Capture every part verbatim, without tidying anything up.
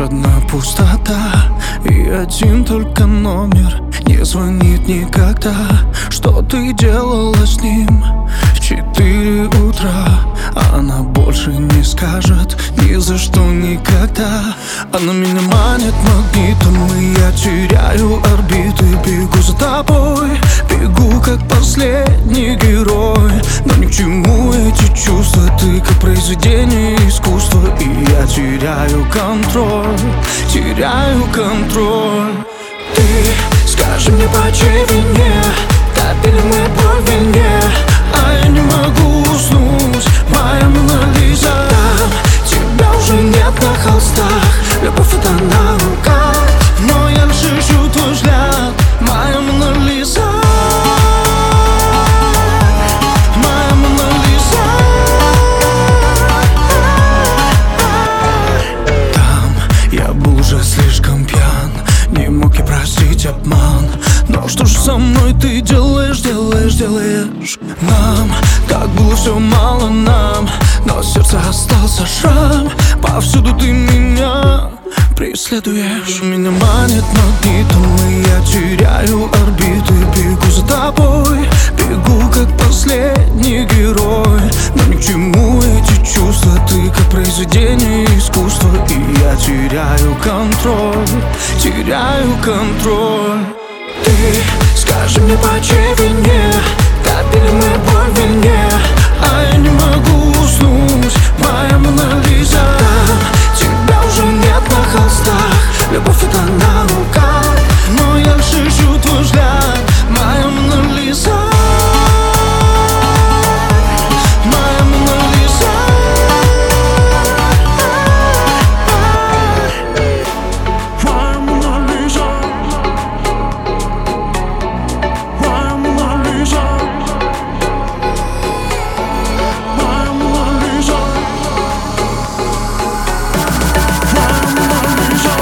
одна пустота и один только номер не звонит никогда. Что ты делала с ним в четыре утра? Она больше не скажет ни за что никогда. Она меня манит магнитом, и я теряю орбиты. Бегу за тобой, бегу как последний герой. Но ни к чему эти чувства, ты как произведение искусства. И я теряю контроль, теряю контроль. Ты скажи мне, по чьей вине топили мы по вине, а я не могу уснуть, моя Мона Лиза. Там тебя уже нет на холстах, любовь это наука, но я лишь ищу твой взгляд, моя Мона Лиза. Моя Мона Лиза. Там я был уже слишком пьян, не мог я простить обман. Но что же со мной ты делаешь, делаешь, делаешь? Нам так было все мало нам, но в сердце остался шрам. Повсюду ты меня преследуешь. Меня манит магнитом, и я теряю орбиты. Бегу за тобой, бегу как последний герой. Но ни к чему эти чувства, ты как произведение искусства. И я теряю контроль, теряю контроль. Ты скажи мне, по чьей вине топили мы по вине, а я не могу уснуть, моя Мона Лиза. Там тебя уже нет на холстах, любовь это наука, но я лишь ищу твой взгляд, моя Мона Лиза. Моя Мона Лиза. Моя Мона Лиза. Моя Мона Лиза. Моя Мона Лиза. Моя Мона Лиза.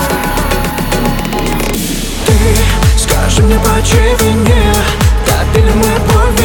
Ты скажи мне, по чьей вине топили мы по